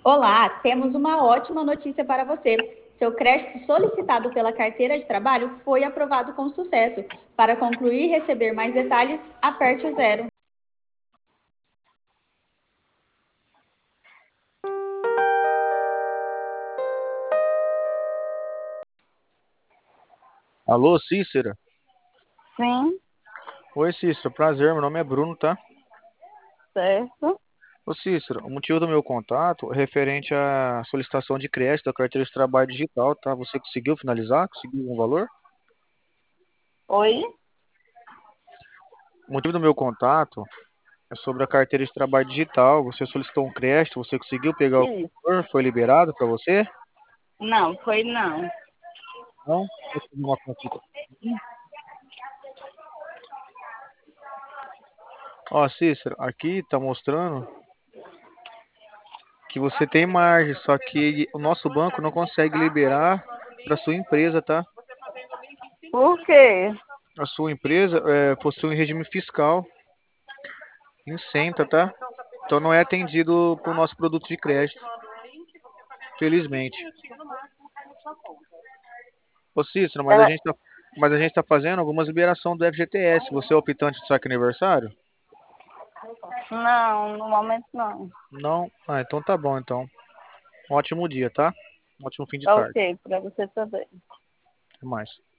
Olá, temos uma ótima notícia para você. Seu crédito solicitado pela carteira de trabalho foi aprovado com sucesso. Para concluir e receber mais detalhes, aperte o zero. Alô, Cícera? Sim, Oi, Cícera, prazer, meu nome é Bruno, tá? certo. Ô, Cícera, o motivo do meu contato é referente à solicitação de crédito da carteira de trabalho digital, tá? Você conseguiu finalizar? Conseguiu um valor? Oi? O motivo do meu contato é sobre a carteira de trabalho digital. Você solicitou um crédito, você conseguiu pegar o Isso. valor? Foi liberado para você? Não, foi não. Não? Vou fazer uma consulta. Ó, Cícera, aqui tá mostrando que você tem margem, só que o nosso banco não consegue liberar para sua empresa, tá? Por quê? A sua empresa possui um regime fiscal isenta, tá? Então não é atendido por nosso produto de crédito, felizmente. Ô Cícero, Ela... mas a gente tá fazendo algumas liberação do FGTS. Você é optante do saque aniversário? Não, no momento não. Não? Ah, então tá bom, então. Um ótimo dia, tá? Um ótimo fim de tarde. Ok, para você também. Até mais.